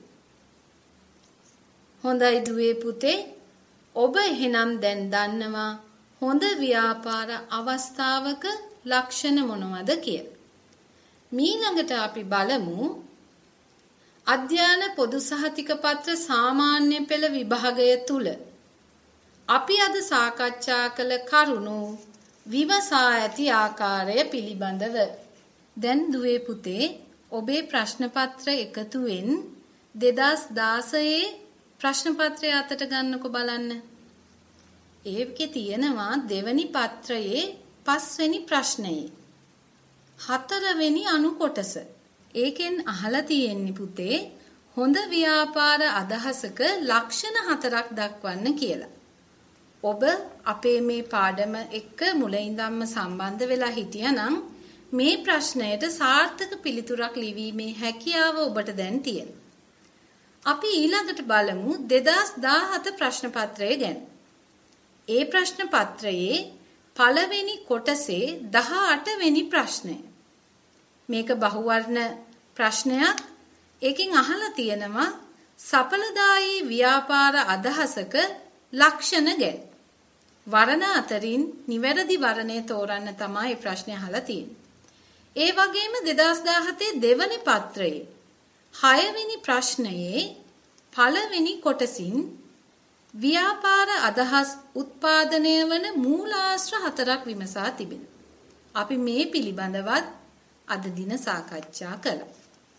හොඳයි දුවේ පුතේ, ඔබ එහෙනම් දැන් දන්නවා හොඳ ව්‍යාපාර අවස්ථාවක ලක්ෂණ මොනවද කියලා. මීළඟට අපි බලමු අධ්‍යාන පොදු සහතික පත්‍ර සාමාන්‍ය පෙළ විභාගය තුල අපි අද සාකච්ඡා කළ කරුණු විමසා ඇති ආකාරය පිළිබඳව. දැන් දුවේ පුතේ, ඔබේ ප්‍රශ්න පත්‍ර එකතුවෙන් දෙදාස් දාසයේ ප්‍රශ්න පත්‍රය අතට ගන්නකො බලන්න. ඒකේ තියෙනවා දෙවැනි පත්‍රයේ පස්වෙනි ප්‍රශ්නයේ හතරවෙනි අනු කොටස. ඒකෙන් අහලා තියෙන්නේ පුතේ හොඳ ව්‍යාපාර අදහසක ලක්ෂණ හතරක් දක්වන්න කියලා. ඔබ අපේ මේ පාඩම එක්ක මුලින්දම්ම සම්බන්ධ වෙලා හිටියනම් මේ ප්‍රශ්නයට සාර්ථක පිළිතුරක් ලිවීමේ හැකියාව ඔබට දැන් තියෙනවා. අපි ඊළඟට බලමු දෙදාස් දාහත ප්‍රශ්න පත්‍රය ගැන. ඒ ප්‍රශ්න පත්‍රයේ පළවෙනි කොටසේ දහඅට වෙනි ප්‍රශ්නය. මේක බහුවර්ණ ප්‍රශ්නයක්. ඒකෙන් අහලා තියෙනවා සඵලදායී ව්‍යාපාර අදහසක ලක්ෂණ ගැන. වර්ණ අතරින් නිවැරදි වර්ණය තෝරන්න තමයි ප්‍රශ්නේ අහලා තියෙන්නේ. ඒ වගේම දෙදාස් දාහතේ දෙවන පත්‍රයේ හයවෙනි ප්‍රශ්නයේ පළවෙනි කොටසින් ව්‍යාපාර අදහස් උත්පාදනය වන මූලාශ්‍ර හතරක් විමසා තිබෙනවා. අපි මේ පිළිබඳවත් අද දින සාකච්ඡා කළා.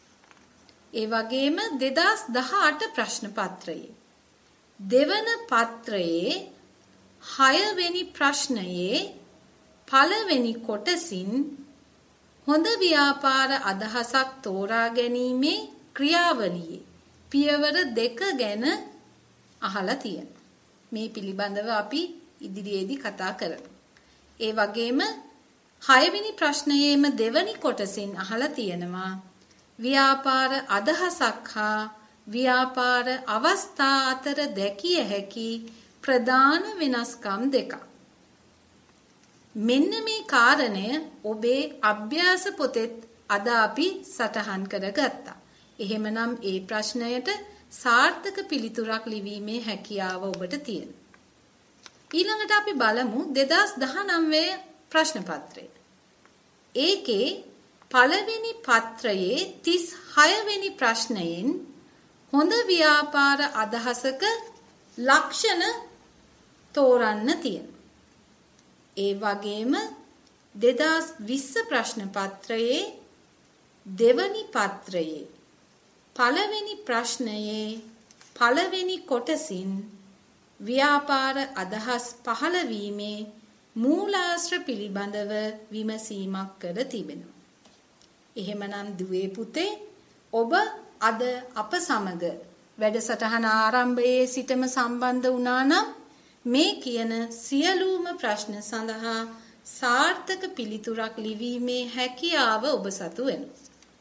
ඒ වගේම දෙදාස් දහඅට ප්‍රශ්න පත්‍රයේ දෙවන පත්‍රයේ හයවෙනි ප්‍රශ්නයේ පළවෙනි කොටසින් හොඳ ව්‍යාපාර අදහසක් තෝරා ගැනීමේ ක්‍රියාවලියේ පියවර දෙක ගැන අහලා තියෙනවා. මේ පිළිබඳව අපි ඉදිරියේදී කතා කරමු. ඒ වගේම හයවෙනි ප්‍රශ්නයේම දෙවැනි කොටසින් අහලා තියෙනවා ව්‍යාපාර අදහසක් හා ව්‍යාපාර අවස්ථා අතර දැකිය හැකි ප්‍රධාන වෙනස්කම් දෙකක්. මෙන්න මේ කාරණය ඔබේ අභ්‍යාස පොතෙත් අද අපි සටහන් කරගත්තා. එහෙමනම් ඒ ප්‍රශ්නයට සාර්ථක පිළිතුරක් ලිවීමේ හැකියාව ඔබට තියෙනවා. ඊළඟට අපි බලමු දෙදාස් දහනවය ප්‍රශ්න පත්‍රය. ඒකේ පළවෙනි පත්‍රයේ තිස් හයවෙනි ප්‍රශ්නයෙන් හොඳ ව්‍යාපාර අදහසක ලක්ෂණ තෝරන්න තියෙනවා. ඒ වගේම දෙදාස් විස්ස ප්‍රශ්න පත්‍රයේ දෙවනි පත්‍රයේ පළවෙනි ප්‍රශ්නයේ පළවෙනි කොටසින් ව්‍යාපාර අදහස් පහළවීමේ මූලාශ්‍ර පිළිබඳව විමසීමක් කර තිබෙනවා. එහෙමනම් දුවේ පුතේ ඔබ අද අප සමග වැඩසටහන ආරම්භයේ සිටම සම්බන්ධ වුණා නම් මේ කියන සියලුම ප්‍රශ්න සඳහා සාර්ථක පිළිතුරක් ලිවීමේ හැකියාව ඔබ සතු වෙනවා.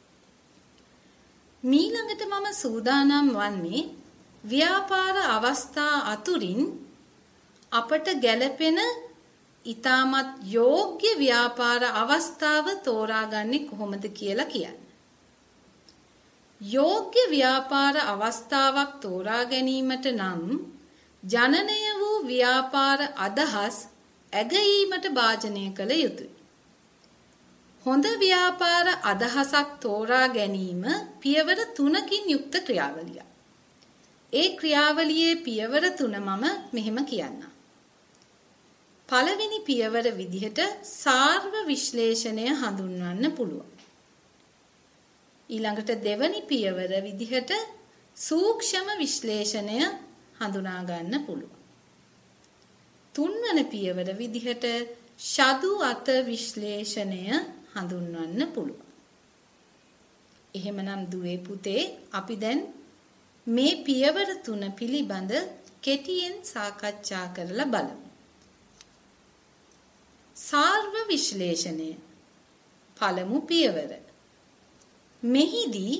මීළඟට මම සූදානම් වන්නේ ව්‍යාපාර අවස්ථා අතුරින් අපට ගැළපෙන ඊටමත් යෝග්‍ය ව්‍යාපාර අවස්ථාව තෝරාගන්නේ කොහොමද කියලා කියන්නේ. යෝග්‍ය ව්‍යාපාර අවස්ථාවක් තෝරා ගැනීමට නම් ජනනය වූ ව්‍යාපාර අදහස් ඇගීමට භාජනය කළ යුතුය. හොඳ ව්‍යාපාර අදහසක් තෝරා ගැනීම පියවර තුනකින් යුක්ත ක්‍රියාවලියක්. ඒ ක්‍රියාවලියේ පියවර තුන මම මෙහෙම කියන්නම්. පළවෙනි පියවර විදිහට සාර්ව විශ්ලේෂණය හඳුන්වන්න පුළුවන්. ඊළඟට දෙවැනි පියවර විදිහට සූක්ෂම විශ්ලේෂණය හඳුනා ගන්න පුළුවන්. තුන්වන පියවර විදිහට ෂදු අත විශ්ලේෂණය හඳුන්වන්න පුළුවන්. එහෙමනම් දුවේ පුතේ අපි දැන් මේ පියවර තුන පිළිබඳ කෙටියෙන් සාකච්ඡා කරලා බලමු. සාර්ව විශ්ලේෂණය පළමු පියවර. මෙහිදී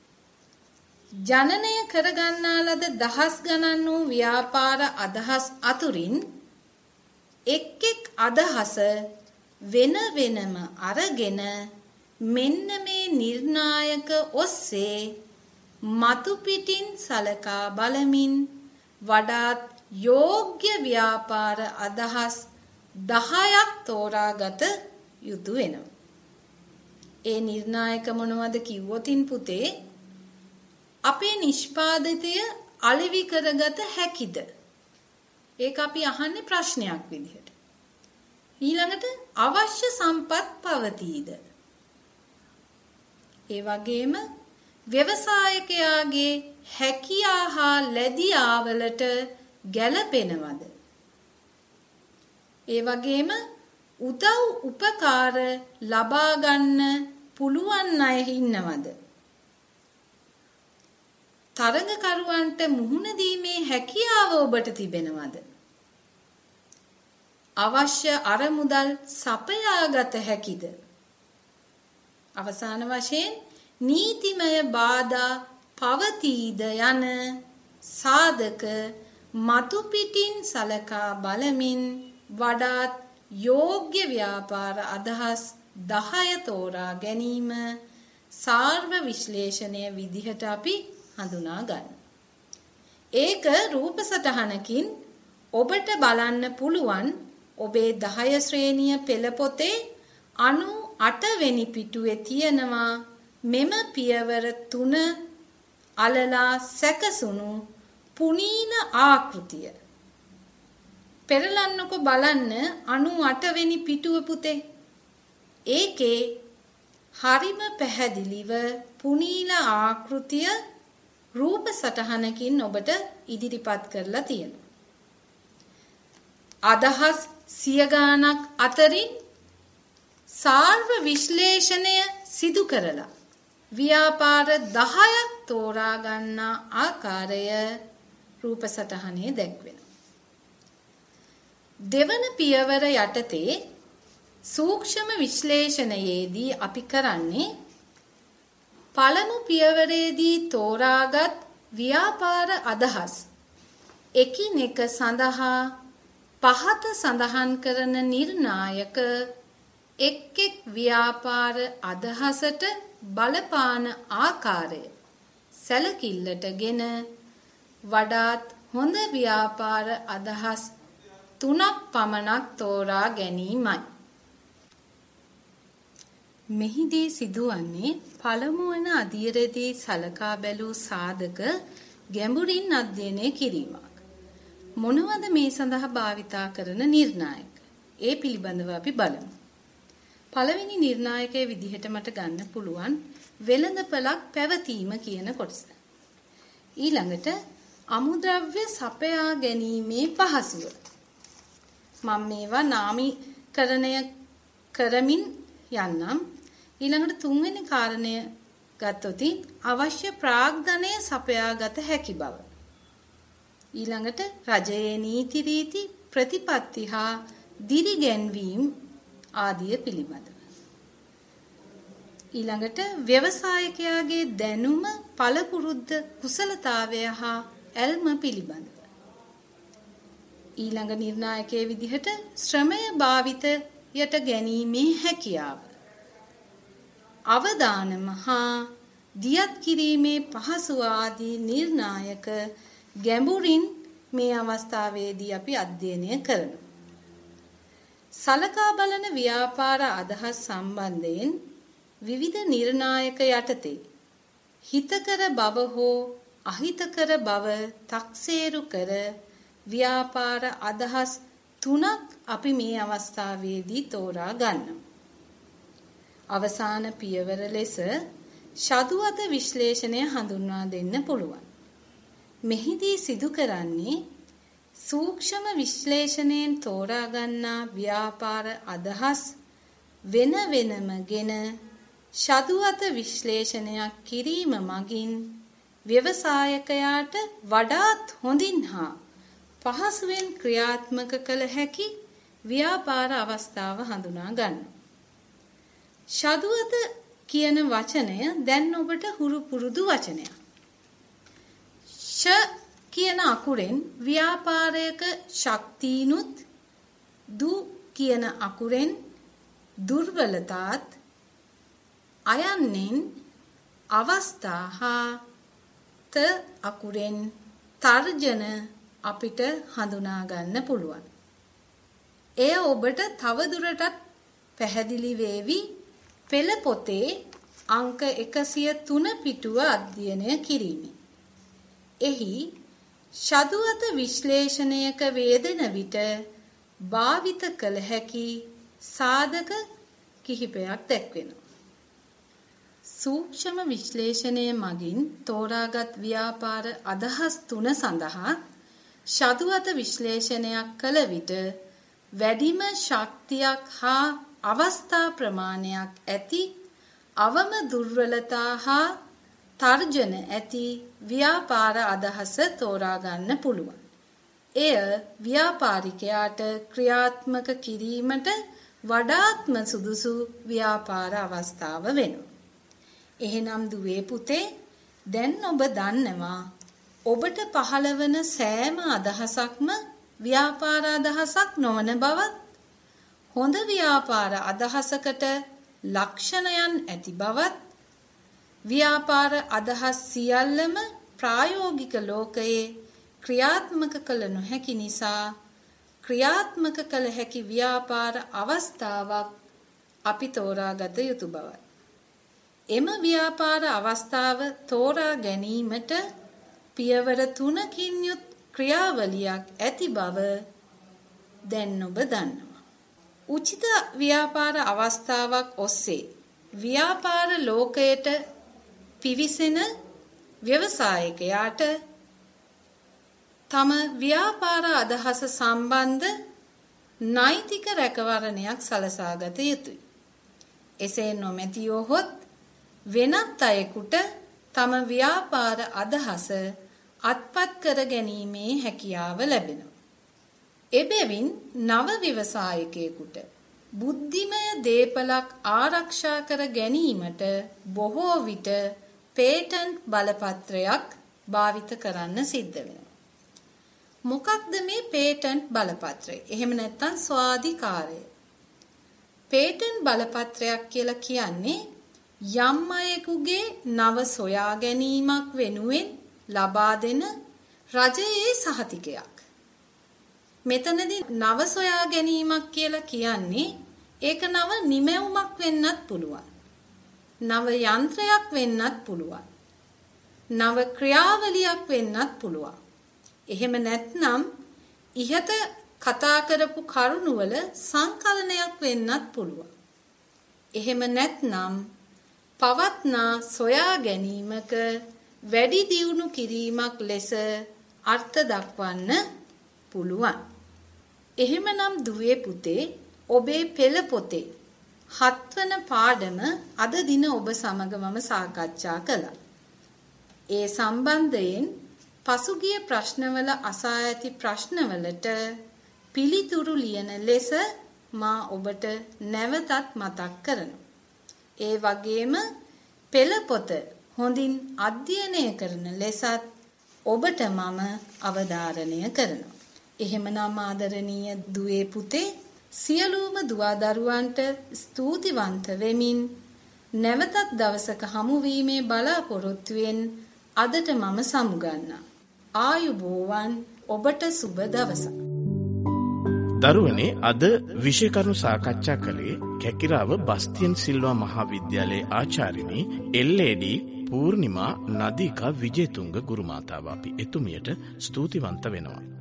ජනනය කරගන්නා ලද දහස් ගණන් වූ ව්‍යාපාර අදහස් අතුරින් එක් එක් අදහස වෙන වෙනම අරගෙන මෙන්න මේ නිර්ණායක ඔස්සේ මතු පිටින් සලකා බලමින් වඩාත් යෝග්‍ය ව්‍යාපාර අදහස් දහයක් තෝරාගත යුතු වෙනවා. ඒ නිර්ණායක මොනවද කිව්වොතින් පුතේ අපේ නිෂ්පාදිතය අලෙවි කරගත හැකිද? ඒක අපි අහන්නේ ප්‍රශ්නයක් විදිහට. ඊළඟට අවශ්‍ය සම්පත් පවතීද? ඒ වගේම ව්‍යවසායකයාගේ හැකියා හා ලැබියාවලට ගැළපෙනවද? ඒ වගේම උදව් උපකාර ලබා ගන්න පුළුවන් අය ඉන්නවද? තරඟකරුවන්ට මුහුණ දීමේ හැකියාව ඔබට තිබෙනවද? අවශ්‍ය අරමුදල් සපයාගත හැකිද? අවසාන වශයෙන් නීතිමය බාධා පවතීද යන සාධක මතු පිටින් සලකා බලමින් වඩාත් යෝග්‍ය ව්‍යාපාර අදහස් දහය තෝරා ගැනීම සාර්ව විශ්ලේෂණය විදිහට අපි හඳුනා ගන්න. ඒක රූප සටහනකින් ඔබට බලන්න පුළුවන් ඔබේ දහය ශ්‍රේණිය පෙළ පොතේ අනු අට වෙනි පිටුවේ තියෙනවා මෙම පියවර තුන අලලා සැකසුණු පුනීන ආකෘතිය. පෙරලන්නකො බලන්න අනු අට වෙනි පිටුව පුතේ. ඒකේ හරිම පැහැදිලිව පුනීන ආකෘතිය රූප සටහනකින් ඔබට ඉදිරිපත් කරලා තියෙනවා. අදහස් සිය ගාණක් අතරින් සාර්ව විශ්ලේෂණය සිදු කරලා ව්‍යාපාර දහයක් තෝරා ගන්නා ආකාරය රූප සටහනේ දැක්වෙනවා. දෙවන පියවර යටතේ සූක්ෂම විශ්ලේෂණයේදී අපි කරන්නේ පළමු පියවරේදී තෝරාගත් ව්‍යාපාර අදහස් එකිනෙක සඳහා පහත සඳහන් කරන නිර්ණායක එක් එක් ව්‍යාපාර අදහසට බලපාන ආකාරය සැලකිල්ලටගෙන වඩාත් හොඳ ව්‍යාපාර අදහස් තුනක් පමණක් තෝරා ගැනීමයි. මෙහිදී සිදුවන්නේ පළමු වන අදියරදී සලකා බැලූ සාධක ගැඹුරින් අධ්‍යයනය කිරීමක්. මොනවද මේ සඳහා භාවිතා කරන නිර්ණායක? ඒ පිළිබඳව අපි බලමු. පළවෙනි නිර්ණායකයේ විදිහට මට ගන්න පුළුවන් වෙළඳපළක් පැවතීම කියන කොටස. ඊළඟට අමුද්‍රව්‍ය සපයා ගැනීමේ පහසුව. මම මේවා නාමීකරණය කරමින් යන්නම්. ඊළඟට තුන්වෙනි කාරණය ගත්තොත් අවශ්‍ය ප්‍රාග්ධනය සපයාගත හැකි බව. ඊළඟට රජයේ නීති රීති ප්‍රතිපත්ති හා දිරිගැන්වීම් ආදිය පිළිබඳව. ඊළඟට ව්‍යවසායකයාගේ දැනුම පළපුරුද්ද කුසලතාවය හා ඇල්ම පිළිබඳව. ඊළඟ නිර්ණායකයේ විදිහට ශ්‍රමය භාවිතයට ගැනීමේ හැකියාව. අවදානම හා දියත් කිරීමේ පහසුව ආදී නිර්ණායක ගැඹුරින් මේ අවස්ථාවේදී අපි අධ්‍යයනය කරනවා. සලකා බලන ව්‍යාපාර අදහස් සම්බන්ධයෙන් විවිධ නිර්ණායක යටතේ හිතකර බව හෝ අහිතකර බව තක්සේරු කර ව්‍යාපාර අදහස් තුනක් අපි මේ අවස්ථාවේදී තෝරා ගන්නවා. අවසාන පියවර ලෙස ශදුවත විශ්ලේෂණය හඳුන්වා දෙන්න පුළුවන්. මෙහිදී සිදු කරන්නේ සූක්ෂම විශ්ලේෂණයෙන් තෝරා ගන්නා ව්‍යාපාර අදහස් වෙන වෙනමගෙන ශදුවත විශ්ලේෂණයක් කිරීම මගින් ව්‍යවසායකයාට වඩාත් හොඳින් හා පහසුවෙන් ක්‍රියාත්මක කළ හැකි ව්‍යාපාර අවස්ථාව හඳුනා ගන්න. ශදුවත කියන වචනය දැන් ඔබට හුරු පුරුදු වචනයක්. ශ කියන අකුරෙන් ව්‍යාපාරයක ශක්තිනුත්, දු කියන අකුරෙන් දුර්වලතාත්, අයන්නෙන් අවස්ථා හා ත අකුරෙන් තර්ජන අපිට හඳුනා ගන්න පුළුවන්. එය ඔබට තව දුරටත් පැහැදිලි වේවි පෙළ පොතේ අංක එකසිය තුන පිටුව අධ්‍යයනය කිරීමෙන්. එහි ශදුවත විශ්ලේෂණයක වේදෙන විට භාවිත කළ හැකි සාධක කිහිපයක් දැක්වෙනවා. සූක්ෂම විශ්ලේෂණය මගින් තෝරාගත් ව්‍යාපාර අදහස් තුන සඳහා ශදුවත විශ්ලේෂණයක් කළ විට වැඩිම ශක්තියක් හා අවස්ථා ප්‍රමාණයක් ඇති අවම දුර්වලතා හා තර්ජන ඇති ව්‍යාපාර අදහස තෝරා ගන්න පුළුවන්. එය ව්‍යාපාරිකයාට ක්‍රියාත්මක කිරීමට වඩාත්ම සුදුසු ව්‍යාපාර අවස්ථාව වෙනවා. එහෙනම් දුවේ පුතේ, දැන් ඔබ දන්නවා ඔබට පහළ වන සෑම අදහසක්ම ව්‍යාපාර අදහසක් නොවන බවත්, හොඳ ව්‍යාපාර අදහසකට ලක්ෂණයන් ඇති බවත්, ව්‍යාපාර අදහස් සියල්ලම ප්‍රායෝගික ලෝකයේ ක්‍රියාත්මක කළ නොහැකි නිසා ක්‍රියාත්මක කළ හැකි ව්‍යාපාර අවස්ථාවක් අපි තෝරාගත යුතු බවයි. එම ව්‍යාපාර අවස්ථාව තෝරා ගැනීමට පියවර තුනකින් යුත් ක්‍රියාවලියක් ඇති බව දැන් ඔබ දන්නවා. උචිත ව්‍යාපාර අවස්ථාවක් ඔස්සේ ව්‍යාපාර ලෝකයට පිවිසෙන ව්‍යවසායකයාට තම ව්‍යාපාර අදහස සම්බන්ධ නෛතික රැකවරණයක් සලසාගත යුතුයි. එසේ නොමැතිවහොත් වෙනත් අයෙකුට තම ව්‍යාපාර අදහස අත්පත් කර ගැනීමේ හැකියාව ලැබෙනවා. එබැවින් නව ව්‍යවසායකයෙකුට බුද්ධිමය දේපලක් ආරක්ෂා කර ගැනීමට බොහෝ විට පේටන්ට් බලපත්‍රයක් භාවිත කරන්න සිද්ධ වෙනවා. මොකක්ද මේ පේටන්ට් බලපත්‍රය? එහෙම නැත්නම් ස්වාධිකාරය. පේටන්ට් බලපත්‍රයක් කියලා කියන්නේ යම් අයෙකුගේ නව සොයා ගැනීමක් වෙනුවෙන් ලබා දෙන රජයේ සහතිකයක්. මෙතනදී නව සොයා ගැනීමක් කියලා කියන්නේ ඒක නව නිමැවුමක් වෙන්නත් පුළුවන්. නව යන්ත්‍රයක් වෙන්නත් පුළුවන්. නව ක්‍රියාවලියක් වෙන්නත් පුළුවන්. එහෙම නැත්නම් ඉහත කතා කරපු කරුණු වල සංකලනයක් වෙන්නත් පුළුවන්. එහෙම නැත්නම් පවත්නා සොයා ගැනීමක වැඩි දියුණු කිරීමක් ලෙස අර්ථ දක්වන්න පුළුවන්. එහෙමනම් දුවේ පුතේ ඔබේ පෙළ පොතේ හත්වන පාඩම අද දින ඔබ සමග මම සාකච්ඡා කළා. ඒ සම්බන්ධයෙන් පසුගිය ප්‍රශ්නවල අසා ඇති ප්‍රශ්නවලට පිළිතුරු ලියන ලෙස මා ඔබට නැවතත් මතක් කරනවා. ඒ වගේම පෙළ පොත හොඳින් අධ්‍යයනය කරන ලෙසත් ඔබට මම අවධාරණය කරනවා. එහෙමනම් ආදරණීය දුවේ පුතේ සියලුම දුවා දරුවන්ට ස්තුතිවන්ත වෙමින් නැවතත් දවසක හමු වීමේ බලාපොරොත්තුවෙන් අදට මම සමුගන්නවා. ආයුබෝවන් ඔබට සුබ දවසක්. දරුවනේ අද විෂය කරුණු සාකච්ඡා කළේ කැකිරාව බස්තියන් සිල්වා මහාවිද්‍යාලයේ ආචාර්යනි L A D Poornima Nadeeka Wijetunga ගුරුමාතාව. අපි එතුමියට ස්තුතිවන්ත වෙනවා.